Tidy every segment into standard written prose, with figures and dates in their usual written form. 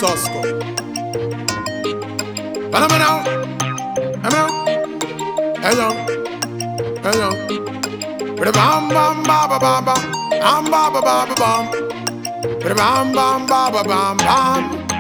Tosco. But I'm out. Hello. But bam bam ba ba ba ba. Bam ba ba ba ba bam. But bam bam ba ba bam bam.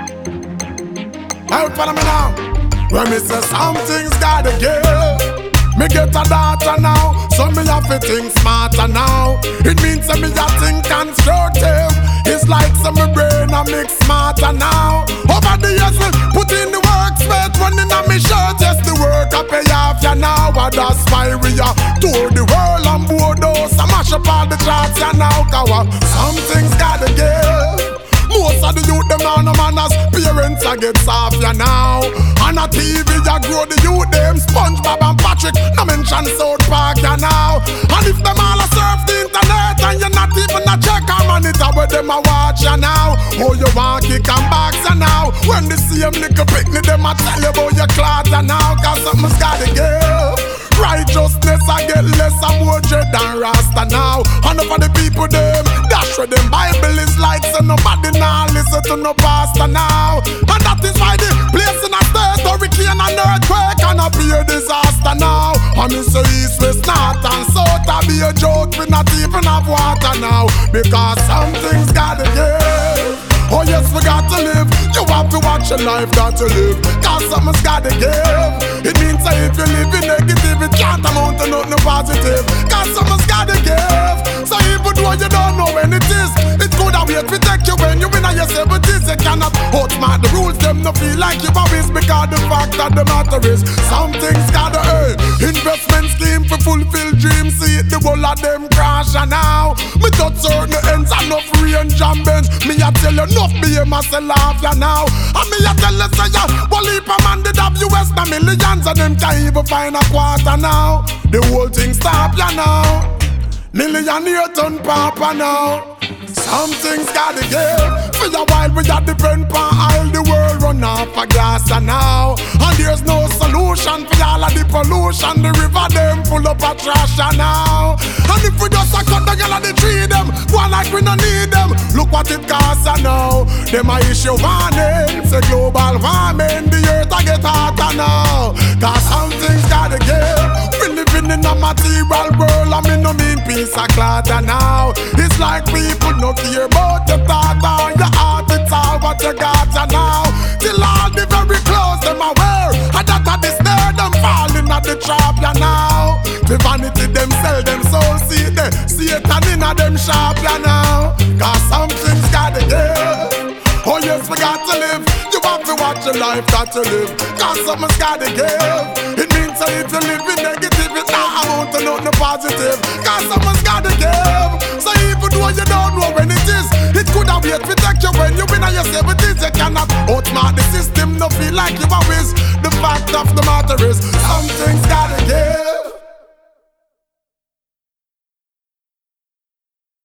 Hey, follow me now. When me say something's gotta give. Me get a daughter now, so me have to think smarter now. It means that me a think constructive. It's like some me brain a mix smarter now. Over the years we put in the work, spent running on me shirt. Yes, the work I pay off ya now. And that's why we are tour the world and board those. I mash up all the charts ya now. Cause something's gotta give. Most of the youth, them now no manners. Parents a get soft ya now. On a TV ya grow the youth, them SpongeBob and Patrick. No mention South Park ya now. And if them all a surf the internet and you not even a check a monitor where them a watch ya now. Oh, you want kick and box ya now. When the same little picnic them a tell you about your clothes ya now. Cause something's gotta give. Righteousness I get less and more dread than Rasta now. And for the people them, dash where them Bible is like. So nobody now listen to no pastor now. And that is why the place in a state hurricane and earthquake and a be a disaster now. And me say east, west, north and south I be a joke, we not even have water now. Because something's gotta give. Oh yes, we got to live. You have to watch your life, got to live. Cause something's gotta give. It means that if you live in negative, it can't amount to nothing positive. Cause something's gotta give. So even though you don't know when it is, it could have wait to take you when you in your 70s. You cannot outsmart the rules, them no feel like you always. Because the fact that the matter is, something's gotta earn. Investment scheme for fulfill dreams. See it, the whole of them crash and now. Me touch certain ends, enough range and bends. Me a tell you enough be a muscle off ya now. And me a tell you say ya, well if a man did have US na millions and them can't even find a quarter now. The whole thing stop ya now. Millionaire turn papa now. Something's gotta give. For a while we a depend on oil. The world run off a gas and now. And there's no solution for all of the pollution. The river them full up of trash and now. And if we just a cut the girl of the tree them, go like we no need them. Look what it costs and now. Them a issue warning, say global warming. The earth a get hotter now. Cause something's gotta give. We living in a material world and me no mean peace a clatter now. It's like people no care about your thought or your heart. It's all what you got ya now. Till all the very clothes them a wear, and that a the snare them falling at the trap ya now. The vanity them sell them soul, see the Satan in a them shop ya now. Cause something's gotta give. Oh yes, we got to live. You have to watch your life, got to live. Cause something's gotta give. It means that if you live in negative, it's not amount to nothing positive. Cause something's gotta give. So even though you don't know when it is, it could have wait to take you when you in your 70s. You cannot outsmart the system, no feel like you always. The fact of the matter is, something's gotta give.